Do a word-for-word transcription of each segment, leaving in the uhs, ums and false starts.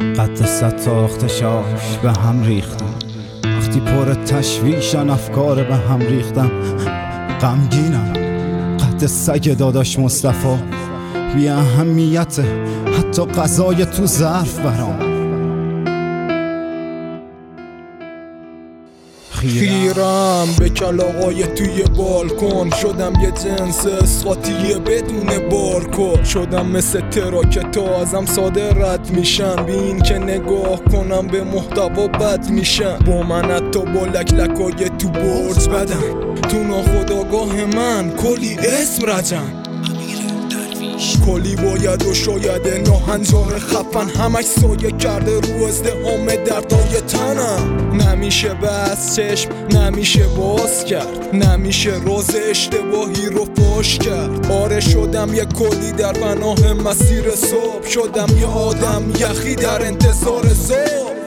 قد ستاختشاش به هم ریختم، وقتی پر تشویشن افکار به هم ریختم. غمگینم قد سگ داداش مصطفی، بی اهمیت حتی غذای تو ظرف برام. خیرم به کلاغای توی بالکن، شدم یه جنس اسقاطیه بدون بارکد. شدم مثل تراک تازم ساده رد میشن، بی این که نگاه کنم به محتوا بد میشن. با من حتی با لک لکای تو برج بدن، تو ناخودآگاه من کلی اسم رجن. کلی باید و شاید ناهنجار خفن، همش سایه کرده رو ازدهام دردای تنم. نمیشه بس چشم نمیشه باز کرد، نمیشه راز اشتباهی رو فاش کرد. آره شدم یه کلی در پناه مسیر صبح، شدم یه آدم یخی در انتظار صبح.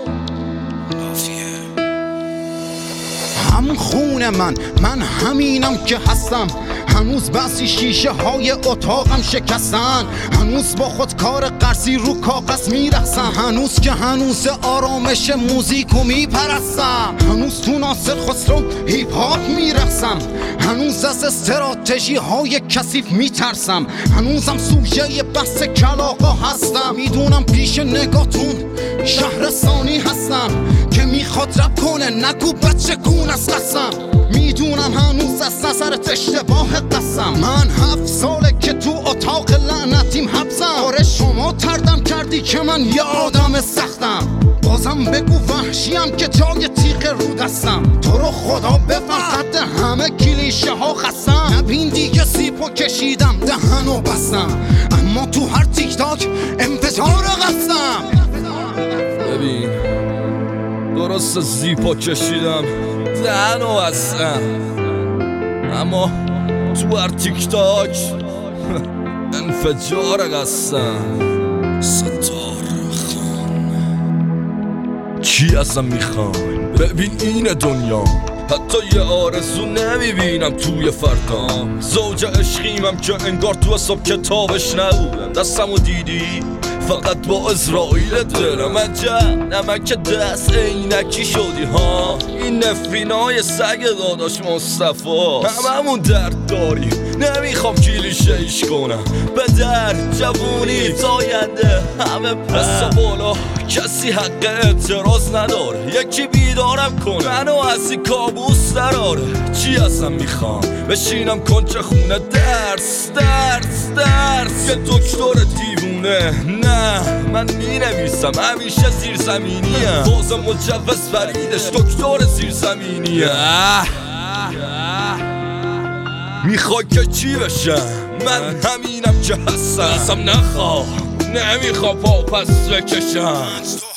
هم خون من من همینم که هستم، هنوز بسی شیشه های اتاقم شکستن، هنوز با خود کار قرصی رو کاغذ میرسم، هنوز که هنوز آرامش موزیکو میپرستم، هنوز تو ناصر خسرو هیپ هاپ میرقصم، هنوز از استراتژی های کثیف میترسم، هنوزم سوژه بحث کلاغا هستم. میدونم پیش نگاتون شهرستانی هستم که میخواد رپ کنه، نگو بچه گون از قسم. میدونم هنوز از نظرت اشتباه قسم، من هفت ساله که تو اتاق لعنتیم حبسم. آره شما تردم کردی که من یه آدم سختم، بازم بگو وحشیم که جای تیغ رو دستم. تو رو خدا بفهم قد همه کلیشه ها خستم، نبین دیگه سیپو کشیدم دهن و بستم، اما تو هر تیک تاک انفجار قسم. ببین درست زیپا کشیدم دهن و بستم، اما تو هر تیک تاک انفجار قسم. ستار خان کی ازم میخواین؟ ببین این دنیا حتی یه آرزو نمیبینم توی فردام. زوج عشقیمم که انگار تو حساب کتابش نبودم، دستمو دیدی فقط با اسرائیل دلم عجب نمک دست عینکی شدی ها. این نفرینای سگ داداش مصطفی، هممون درد داریم نمیخوام کلیشه ایش کنم. به درد جوونی تاینده همه پس بالا، کسی حق اعتراض نداره، یکی بیدارم کنه منو از این کابوس دراره. چی ازم میخوام؟ بشینم کنچ خونه درس درس درس یه دکتر دیوونه؟ نه من می نویسم همیشه زیر زمینیم، باز مجوز فریدش دکتر زیر زمینیم. میخوای که چی بشم؟ من همینم که هستم، ازم نخواه نمیخواه پا پس بکشم.